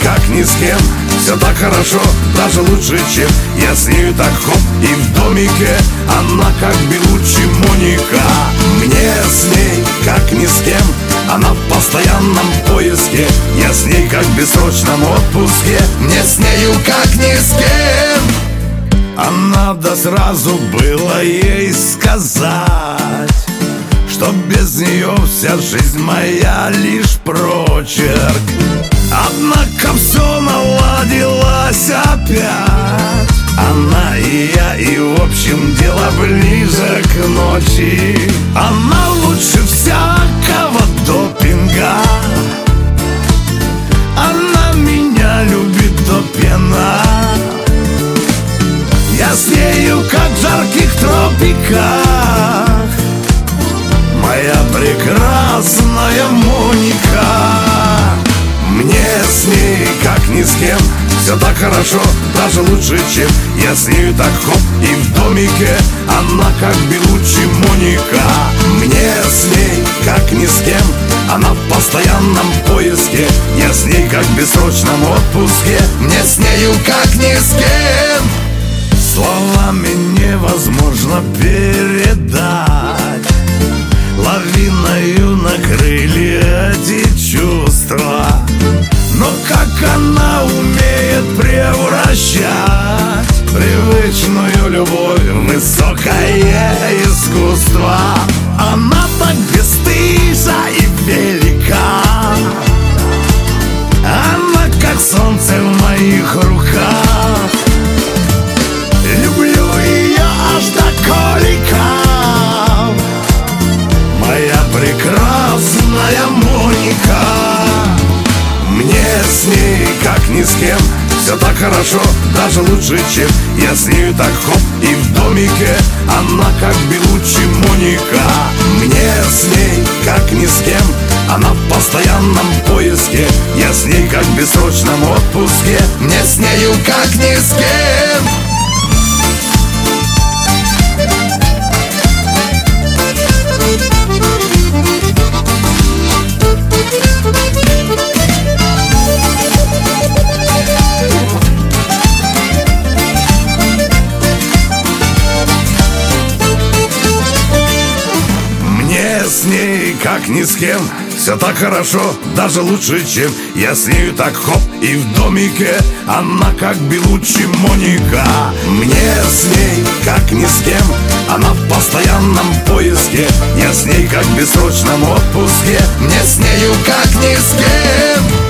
как ни с кем. Все так хорошо, даже лучше, чем я с нею так хоп. И в домике она как Белуччи Моника. Мне с ней как ни с кем, она в постоянном поиске. Я с ней как в бессрочном отпуске. Мне с нею как ни с кем. А надо сразу было ей сказать, что без нее вся жизнь моя лишь прочерк. Однако все наладилось опять. Она и я, и в общем дело ближе к ночи. Она лучше всякого допинга. Она меня любит до пена. Я с нею как в жарких тропиках. Моя прекрасная Моника. Мне с ней как ни с кем. Все так хорошо, даже лучше, чем я с нею так хоп. И в домике она как Белуччи Моника. Мне с ней как ни с кем, она в постоянном поиске. Я с ней как в бессрочном отпуске. Мне с нею как ни с кем. Словами невозможно передать. Лавиною накрыли эти чувства. Но как она умеет превращать привычную любовь в высокое искусство. Она так бесстыжа и велика. Она как солнце в моих руках. Люблю ее аж до коликов. Моя прекрасная Моника. Мне с ней как ни с кем. Все так хорошо, даже лучше, чем я с нею так хоп. И в домике она как Белуччи Моника. Мне с ней как ни с кем, она в постоянном поиске. Я с ней как в бессрочном отпуске. Мне с нею как ни с кем. С ней как ни с кем. Все так хорошо, даже лучше, чем я с нею так хоп. И в домике она как Белуччи Моника. Мне с ней как ни с кем, она в постоянном поиске. Я с ней как в бессрочном отпуске. Мне с нею как ни с кем.